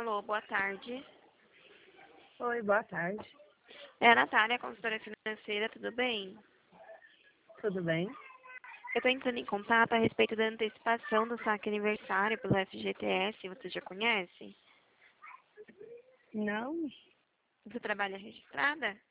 Alô, boa tarde. Oi, boa tarde. É a Natália, consultora financeira, tudo bem? Tudo bem? Eu estou entrando em contato a respeito da antecipação do saque aniversário pelo FGTS, você já conhece? Não? Você trabalha registrada?